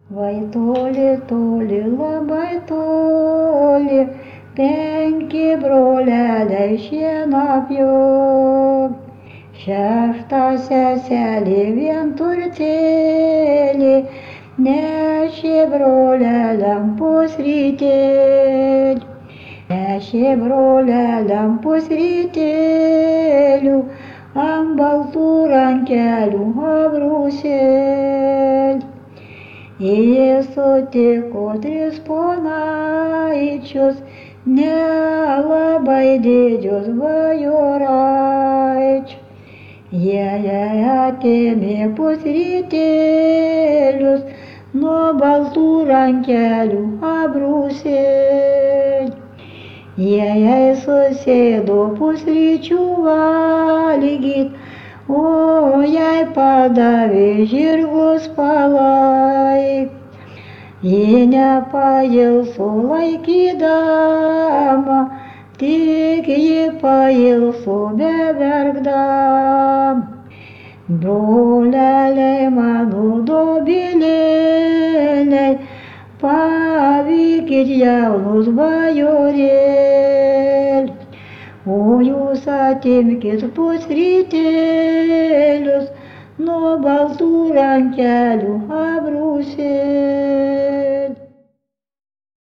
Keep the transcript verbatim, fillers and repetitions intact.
Vai toli, toli, labai toli, penki broleliai šieną pjov. Šešta seselė vienturtelė, nešė broleliam pusrytėlių. Nešė broleliam pusrytėlių, ant baltų rankelių abrūsėlių. Jie sutiko tris ponaičius, nelabai didžius bajoraičius. Jie jai atėmė pusrytėlius, nuo baltų rankelių abrūsėlių. Jie jai susėdo pusryčių valgyt, o jai padavė žirgus palaikyt. Ji nepailso laikydama, tik ji pailso beverkdama. Broleliai mano dobilėliai, pavykit jaunus bajorėlius, o jūs atimkit pusrytėlius, nuo baltų rankelių abrūsėlių.